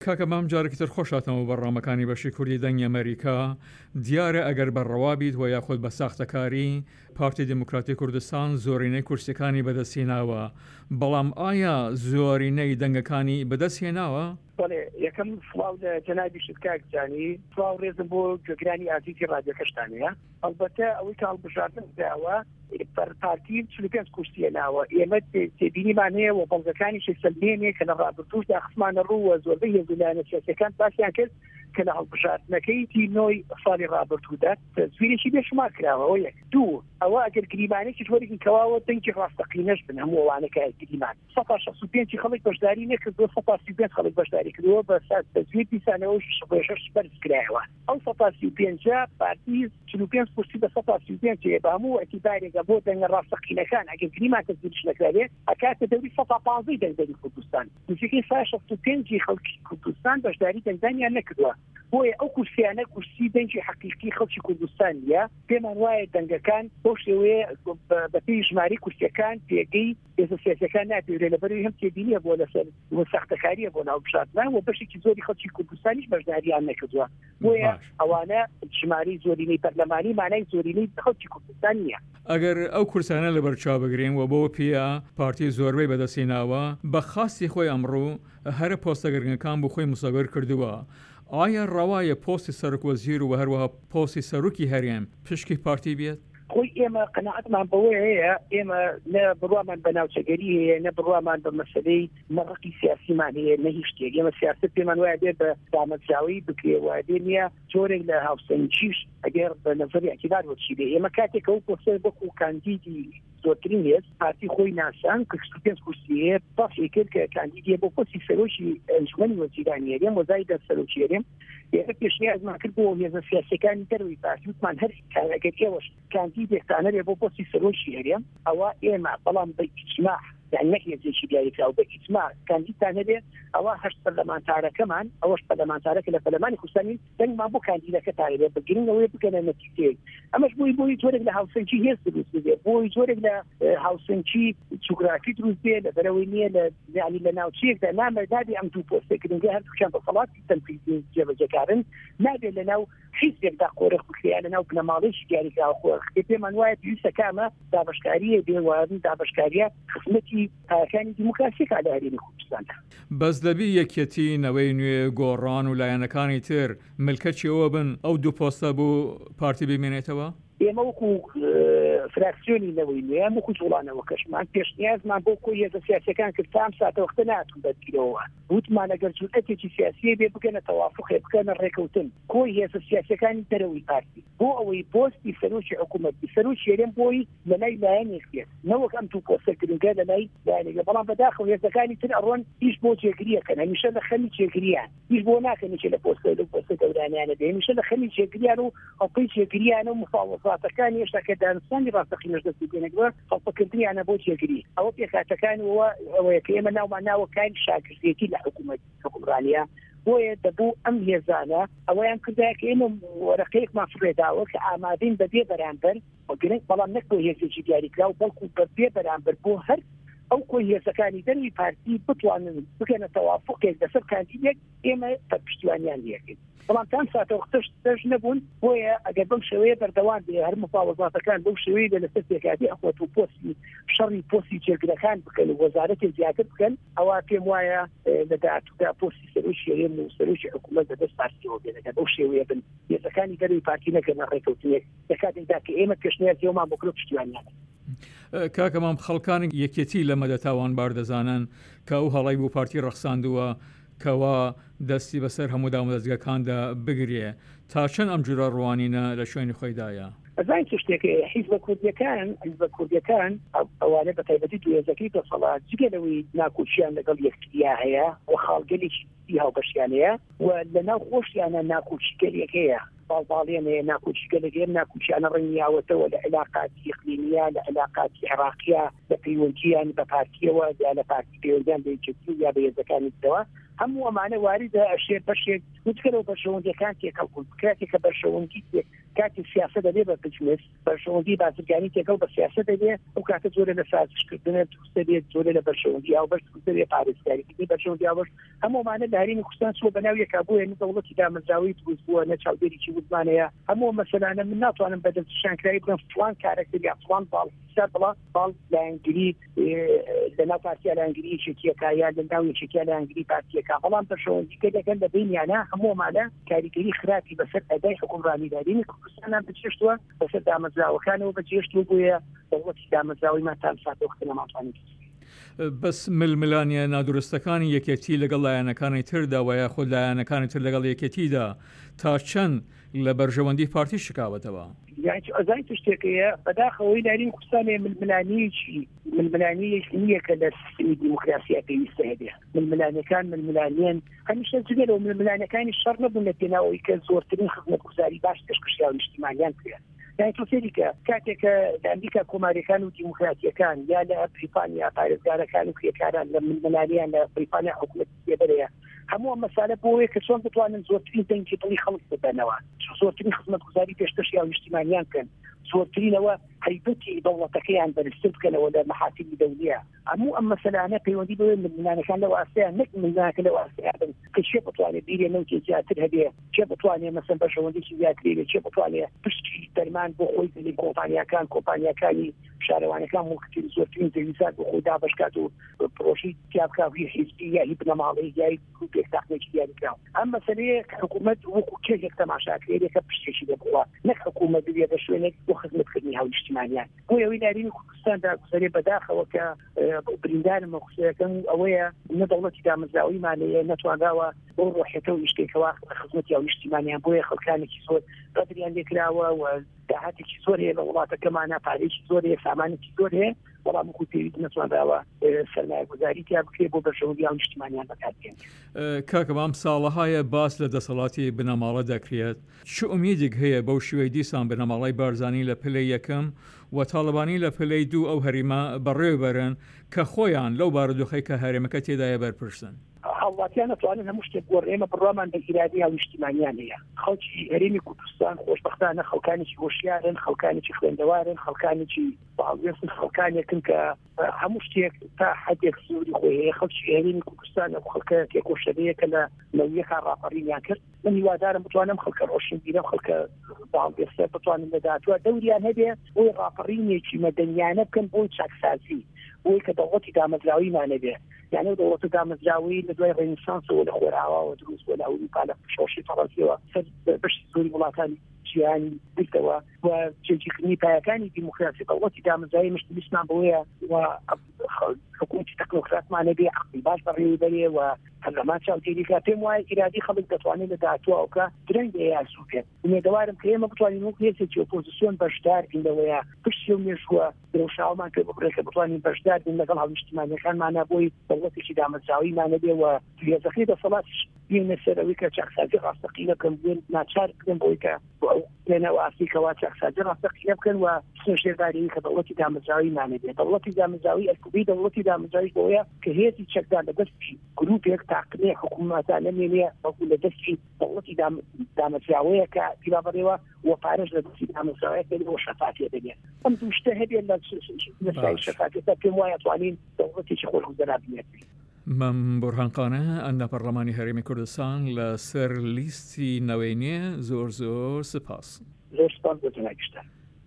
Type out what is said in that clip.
کاکە مام جارێکتر خۆشاتەوە بەڕامەکانی بەشی کوردی دەنگی ئەمریکا دیارە ئەگەر بەڕەوا بیت و یاخود بە ساختەکاری پارتی دموکراتی کوردستان زۆرینەی کورسەکانی بەدەستهێناوە، بەڵام ئایا زۆرینەی دەنگەکانی بەدەستهێناوە؟ یەکەم سڵاو لە جەنابی شتکاکجانی، سڵاو ڕێزم بۆ گوێگرانی ئازیزی ڕادیۆکەشتانەیە. ئەلبەتە ئەوەی کە هەڵبژاردن داوە پارتی 45 کورسیە ناوە، ئێمە تێبینیمان هەیە و بەڵگەکانی شەکسەلمێنێ کە لە ڕابردووشدا خسمانە ڕووە زۆربەی هێزولایەنە سیاسیەکان باسییان کرد کە لە هەڵبژاردنەکەی تینۆی ساڵی ڕابردوودا تەزویرێکی بێشمار کراوە. یەک دوو ئەوە ئەگەر گریمانێکی وەرگین کەواوە دەنگی ڕاستەقینەش بن هەموو ئەوانەکە گریمان 165 خەڵک بەشداری نەکردووە، 135 خەڵک بەشداری کردووە بە تەزویر دیسانەوە 6 بەرز کرایەوە. ئەو 135 پارتی 45 کورسی بە 135 بە هەموو ئەتیبارێکە بۆ دەنگە ڕاستەقینەکان ئەگەر گریمان تەزویرش نەکرابێت ئەکاتە دەوری 115 دەنگدەری کوردستان. نزیکەی 65 خەڵکی کوردستان بەشداری دەنگدانیان نەکردووە. بۆیە ئەو کورسیانە کورسی دەنگی حەقیقی خەڵکی کوردستانیە. پێمان وایە دەنگەکان بۆ شێوەیە بەپێی ژماری کورسیەکان پێگەی هێزە سیاسیەکان نابێت لەبەرەوەی هەم تێبینیە بۆ لەسەر ساختەکاریە بۆ ناوبژاردنان و بەشێکی زۆری خەڵکی کوردستانیش بەشداریان نەکردووە. بۆیە ئەوانە ژماری زۆرینەی پەرلەمانی مانای زۆرینەی خەڵکی کوردستان نییە. ئەگەر ئەو کورسانە لەبەرچاو بگرین و بۆ پێە پارتی زۆربەی بەدەستهێناوە بە خاستی خۆی ئەمڕۆ هەرە پۆستەگەرگەکان بۆ خۆی مسەوەر کردووە، ئایا ڕەوایە پۆستی سەرۆکوەزیر و هەروەها پۆستی سەرۆکی هەرێم پشکی پارتی بێت؟ خۆی ئێمە قەناعەتمان بەوەی هەیە، ئێمە نە بڕوامان بە ناوچەگەری هەیە، نە بڕوامان بە مەسەلەی مەڕقی سیاسیمان هەیە، نە هیچ شتێک. ئێمە سیاست پێمان وایە بێت بە دامەزراوی بکرێەوە، دێنە جۆرێک لە هاوسەنگیش ئەگەر بە نەزەری ئەتیبار وەچی بێ. ئێمە کاتێک ئەو پۆستە بەکو کاندیدی زۆرترین هێز پارتی خۆی ناسان کە 45 کورسی هەیە باسی کرد کە کاندیدیە بۆ پۆستی سەرۆکی ئەنجومەنی وەزیرانی هەرێم وەزای دەرسەرۆکی هەرێم. ئێمە پێشنیازمان کرد بۆ هێزە سیاسیەکانی دەروی پارتی، وتمان هەر کارەکەی ئێوەش کاندیدێکتان هەبێ بۆ پۆستی سەرۆکی هەرێم، ئەوە ئێمە بەڵام بە ئیجماع يعني نەکێزێکی دیاریکراوە بە ئیجماع کاندیدتان هەبێ، ئەوە 8 پەرلەمانتارەکەمان ئەوەش پەرلەمانتارەکە لە پەرلەمانی کوردستانی دەنگمان بۆ کاندیدەکە تاێ بگرینەوەی بکەنە نەتیجەیەک. ئەمەش بۆی جۆرێک لە هاوسەنگی هێز دروست بێت، بۆی جۆرێک لە هاوسەنگی جوگرافی دروست بێت، لە بەرەوەی نییە یعنی لە ناوچەیەکدا نامەدادی ئەم دوو پۆستێکردنگە هەردووکیان بە فەڵاتی تەنفیزی جێبەجێکارن نابێت لەناو حیزبێکدا قۆرەخ بکرێن لەناو بنەماڵەیەکی دیاریکراوە خۆرخ. پێمان وایە پێویستە کامە دابەشکاریە بێوارن دابەشکاریە خزمەتی تاکانی دیموکراسی کە لە هەرێمی کوردستاندا. بەس دەبی یەکێتی نەوەی نوێ گۆڕان و لایەنەکانی تر ملکەچیەوە بن ئەو دوو پۆستە بۆ پارتی بمێنێتەوە؟ ئێمە وەکو فراکسیۆنی نەوەی نوێ وەکو جوڵانەوە کەشمان پێشنیازمان بۆ کۆی هێزە سیاسیەکان کرد تام ساتەوەختە ناتون بەرگیرەوە. وتمان ئەگەر جورئەتێکی سیاسی بێ بگەنە تەوافقێ بکەنە ڕێکەوتن کۆی هێزە سیاسیەکانی دەرەوەی پارتی بۆ ئەوەی پۆستی سەرۆکی حکوومەتی سەرۆکی هەرێم بۆی لەلای لایەنێک بێت، نەوەک ئەم دوو پۆستەکردنگە لەلای لایەنێکە. بەڵام بەداخەوە هێزەکانی تر ئەڕۆن هیچ بۆ جێگریەکەن، هەمیشە لە خەمی جێگریان، هیچ بۆ ناکەن لە پۆستە دەورانیانە بێ، هەمیشە لە خەمی جێگریان و هەڵقەی جێگریانە و مفاوضاتەکان هێشتا کە دانوستانی ڕاستەقینەش دەستگرێنەوە هەڵقەکردنیانە بۆ جێگری. ئەوە پێکاتەکانەوە ئەوەیە کە ئێمە ناومان ناوەکانی شاگردێتی لە حکومڕانیە. بۆیە دەبوو ئەم هێزانە ئەوەیان کردایە کە ئێمە وەرەقەیەکمان فڕێداوە کە ئامادەین بەبێ بەرامبەر گرنگ بەڵام نەک بۆ هێزێکی دیاریکراو بەڵکو بەبێ بەرامبەر بۆ هەر ئەو کۆی هێزەکانی دەروی پارتی بتوانن بکەنە تەوافقێک لەسەر کاندیدێک ئێمە پشتیوانیان لێکرد. بەڵام تام ساتەوەختەش نەبوون. بۆیە ئەگەر بەم شێوەیە بەردەوام بێ هەر مفاوضاتەکان بەو شێوەیە لەسەر پێکاتی ئەخوەت و پۆستی شەڕی پۆستی جێگرەکان بکەن و وەزارەتی زیاتر بکەن، ئەوە پێم وایە لە داهاتوودا پۆستی سەرۆکی هەرێم و سەرۆکی حکوومەت بەدەست پارتیەوە بێنەکە بەو شێوەیە بن هێزەکانی دەروی پارتی نەکەنە ڕێکەوتنێک لە کاتێکدا کە ئێمە پێشنیازیەوەمان بۆ کرد پشتیوانیان. کاکەمام خەڵکانی یەکێتی لە مەدە تاوان باردەزانن کە ئەو هەڵی بۆ پارتی ڕەخساندووە کەوا دەستی بەسەر هەموو دامەدەستگاکاندا بگرێ، تا چەند ئەم جورە ڕوانینە لە شوێنی خۆیدایە؟ ئەزای شتێکی حیزب کوردیەکان ئەوانە بە تایبەتی دوێزەکەی دەسەڵات جگەلەوەی ناکوچیان لەگەڵ یەکتریا هەیە و خاڵگەلێکی هاوبەشیانەیە و لە ناو خۆشیانە ناکوچیگەلێک هەیە باڵێن هەیە ناکوچیگەلێک ناکوچیانە ڕەنیاوەتەوە لە علاقاتی ئیقلیمیە لە علاقاتی عێراقیە بە پەیوەندیان بە پارتیەوە یا لە پارتی پەیوەندیان بە یەکێتی یا بە هێزەکانیەوە هەموو ئەمانە واریدە ئەشێ بەشێک وتکەرەوە بەشەوەندیەکان تێکەڵ کاتێک کە بەشەوەندی کاتی سیاست دەبێ بە بجنس بەرژەوەندی بازرگانی تێکەڵ بە سیاست دەبێ ئەو کاتە زۆرە لە سازشکردنە دروست دەبێت زۆرە لە بەرژەوەندی ئەو بەرز دروست دەبێت پارێزگاریکردنی بەرژەوەندی ئەوەش هەموومانە لە هەرێمی کوردستان چووە بەناو یەکا بووە دەوڵەتی دامەزراوەی دروست بووە نە چاودێریی وزمانەیە هەموو مەسەلانە من ناتوانم بەدەستشانکرایی بڵێم فڵان کارێکتر یا فڵان باڵ لایەنگری لەناو پارتیا لایەنگری یەکێتیەکە یا لەناو یەکێتیا لایەنگری پارتیەکە بەڵام بەرژەوەندیکە دەکەن لە بینیانە هەموومانە کاریگەری خراپی بەسەر ئەدای حکومڕانیدارینی کوردستانان بچێشتووە بەسەر دامەزراوەکانەوە بەجێشتوو بووە دەوڵەتی دامەزراوەیمان تا ساتە وەختە نەماتوانێت بەس ململانیە نادروستەکانی یەکێتی لەگەڵ لایەنەکانی تردا و یاخود لایەنەکانی تر لەگەڵ یەکێتیدا تا چەند لە بەرژەوەندی پارتی شکاوەتەوە ئەزای شتێکەیە بەداخەوەی لارین کوردستانێ ململانیەکی نییە کە لە سیستمی دیموکراسیا پێویستە هەبێ ململانەکان ململانیان هەمیشە جگەرەوە ململانەکانی شەڕ نەبوون لە پێناوەوەی کە زۆرترین خزمەتگوزاری باش پێشکەشیان نیشتیمانیان کرد یعنی تۆ فێریکە کاتێکە لە ئەمریکا کۆماریەکان و دیموکراتیەکان یا لە بریتانیا پارێزگارەکان و کرێکاران لە ململانیان لە بریتانیا حکومەتی پێبەرەیە هەموو مەسالە بۆیە کە چۆن بتوانن زۆرترین دەنگی دڵی خەڵک بدەنەوە زۆرترین خزمەتگوزاری پێشکەشیان نیشتیمانیان بکەن زۆرترینەوە هەیبەتی دەوڵەتەکەیان بەرزتر بکەنەوە لە مەحافلی دەولیە هەموو ئەم مەسەلانە پەیوەندی بە ململانەکان لەو ئاستەیان نەک ململانەکە لەو ئاستەیان بن کە چێ بتوانێت بیرێ نەوتی زیاتر هەبێ چێ بتوانێت مەسەن بەرژەوەندێکی زیاتر هەبێ چێ بتوانێت پشتی دەرمان بۆ خۆی دڵی کۆمپانیەکانی شارەوانەکان وەکتی زۆرترین دەویزات بۆ خۆی دابەشکات و پرۆژی تیابکاوی حیزبی یا هی بنەماڵەی یای گروپێک تاقنێکی دیاریکراوە ئەم مەسەلەیە کە حکوومەت وەکو کێشێک تەماشاکرێت کە پشتێکی دەبووە نەک حکوومەت ببێ بە شوێنێک بۆ خزمەتکردنی هەڵ نیشتیمانیان بۆ ئەوەی لارینی کوردستاندا گوزارێ بەداخەوە کە بریندارمە قسەکەم ئەوەیە نە دەوڵەتی دامەزراوەیمانەیە نەتوانراوە بۆ ڕۆحێتە و نیشتێکەوە خزمەتی هەڵ نیشتیمانیان بۆیە خەڵکانێکی زۆر قەدریان لێکراوە و داهاتێکی زۆر هەیە لە وڵاتەکەمانە پارێکی زۆر هەیە سامانێکی زۆر هەیە بەڵام وەکو پێویست نەتوانراوە سەرمایەگوزاری تیا بکرێت بۆ بەرژەوەندی هەڵ نیشتیمانیان بەکاربێنێت کاکە بام ساڵەهایە باس لە دەسەڵاتی بنەماڵە دەکرێت چ ئومیدێک هەیە بەو شێوەی دیسان بنەماڵی بارزانی لە پلەی یەکەم و تاڵبانی لە پلەی دوو ئەو هەریمە بەڕێوەبەرن کە خۆیان لەو بارودۆخەی کە هەرێمەکە تێدایە بەرپرسن هەڵاتیان نتوانن هەموو شتێک بۆ ئێمە بڕوامان بە ئیرادی هەڵ نیشتیمانیان هەیە خەڵکی هەرێمی کوردستان خۆشبەختانە خەڵکانێکی هۆشیارن خەڵکانێکی خوێندەوارن خەڵکانێکی باڵێزن خەڵکانێکن کە هەموو شتێک تا حدێک سووری خۆی هەیە خەڵکی هەرێمی کوردستان ئەو خەڵکە تێکۆشەدەیەکە لە نەویەکە ڕاپەڕینیان کرد من هیوادارم بتوانم خەڵکە ڕۆشنبیرە خەڵکە باڵێزە بتوانن لە داهاتووە دەوریان هەبێ بۆی ڕاپەڕینێکی مەدەنیانە بکەن بۆی چاکسازی بۆی کە دەوڵەتی دامەزراویمانە بێ یعنی دەوڵەتی دامەزراوی لە دوای ڕێنسانسەوە لە خۆراوەوە دروست بووە لە ئەوروپا لە شۆشی فەڕەنسیەوە بەشی زۆری وڵاتانی جیهانی گرتەوە و جێگیرکردنی پایەکانی دیموکراسی دەوڵەتی دامەزراوی مشتلیسمان بەوەیە و حکومەتی تەکنۆکراتمانە بێ عەقڵی باش بەڕێوەبەرێ و هەرلەمان چاودێریکە پێم وایە ئیرادی خەڵک دەتوانێت لە داهاتووەکە درەنگ یاسوو بێت ومێدەوارم کە ئێمە بتوانین وەک هێزێکی ئۆپۆزیسیۆن بەشدار بین لەوەیە پشتی و مێژووە درەوشاومان پێ ببڕێت کە بتوانین بەشدار بین لەگەڵ هەڵنیشتیمانیەکانمانە بۆی دەوڵەتێکی دامەزراویمانە بێ و هێزەکەی دەسەڵاتیش بینە سەرەوەی کە چاکسازی ڕاستەقینە بکەن بێن ناچار بکەن بۆی کە لەناو ئافریکەوە چاکسازی ڕاستەقینە بکەن و سێژێداری کە دەوڵەتی دامەزراویمانە بێت دەوڵەتی دامەزراوی ئەلکوبی دەوڵەتی دامەزراوی بۆیە کە هێزی چەکدان لە دەستی گروپێک تاقنێ حکوومەتان نەمێنێ وەکو لە دەستی دەوڵەتی دامەزراوەیە کە پیرابڕێوە و پارێژ لە دەستی دامەزراوەیە بۆ شەفاتێ دەبێت ئەم دوو شتە هەبێت لە شەفاتێتە پێم وایە توانین دەوڵەتێکی خۆشگوزەرا بنێت مەم بورهانقانە ئەندە پەرلەمانی هەرێمی کوردستان لە سەر لیستی نەوەینێ زۆر سپاس زۆر سپاس بۆ تۆناگەشتن